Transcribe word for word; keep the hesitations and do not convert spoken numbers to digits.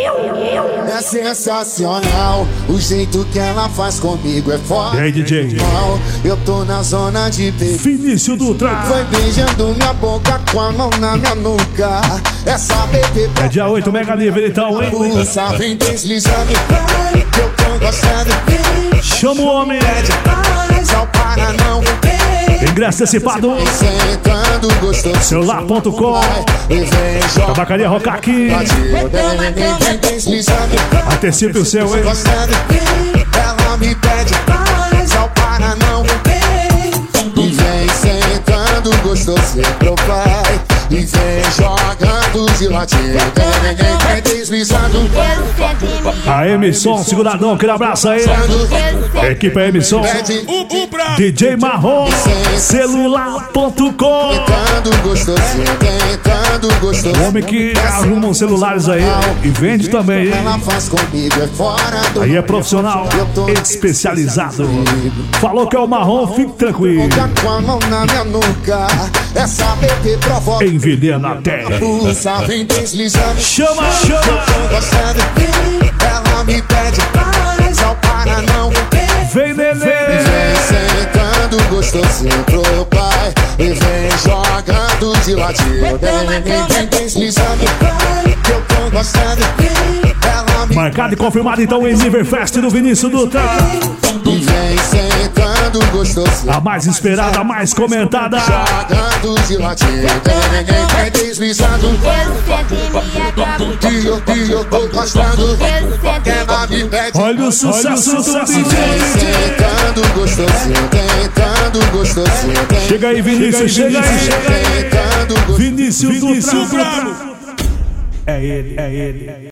É sensacional, o jeito que ela faz comigo é foda. E aí, D J? Eu tô na zona de perigo. Vinícius Dutra. Foi beijando minha boca com a mão na minha nuca. Essa bebê É dia oito, mega nível então, hein? pulsa, vem deslizando, que eu tô gostando. Chama o homem. Só para não. Ingresso antecipado. Sentando gostoso. Celular ponto com. Tabacaria Rocaque. Vem deslizando. Antecipe o seu, hein? Ela me pede, só para não. E vem sentando gostoso pro pai. E vem jogando de ladinho. Vem deslizando. A Emisson, seguradão, aquele abraço aí. Equipe Emisson. D J Marrom. Celular ponto com. Tentando gostoso, tentando gostoso. O homem que arruma os celulares aí e vende também, hein? Ela faz comigo é fora do. Aí é profissional, especializado. Falou que é o Marrom, fique tranquilo. Com a mão na minha nuca, essa bebê provoca. Envenena a terra. Pulsa, vem deslizando. Chama, chama. Tô gostando, ela me pede, só para não. Vem, neném. Vem sentando gostosinho pro pai. E vem jogando de ladinho. Vem deslizando, que eu tô gostando. Ela me Marcado e confirmado então em Riverfest do Vinícius Dutra. E vem sentando gostosinho. A mais esperada, a mais comentada. Jogando de ladinho. Vem deslizando, que eu, que eu tô gostando. Ela me pede. Olha o sucesso do D J. Tentando gostosinho, tentando gostosinho. Chega aí, Vinícius, chega aí, chega aí. Tentando gostosinho. Vinícius Dutra. É ele, é ele.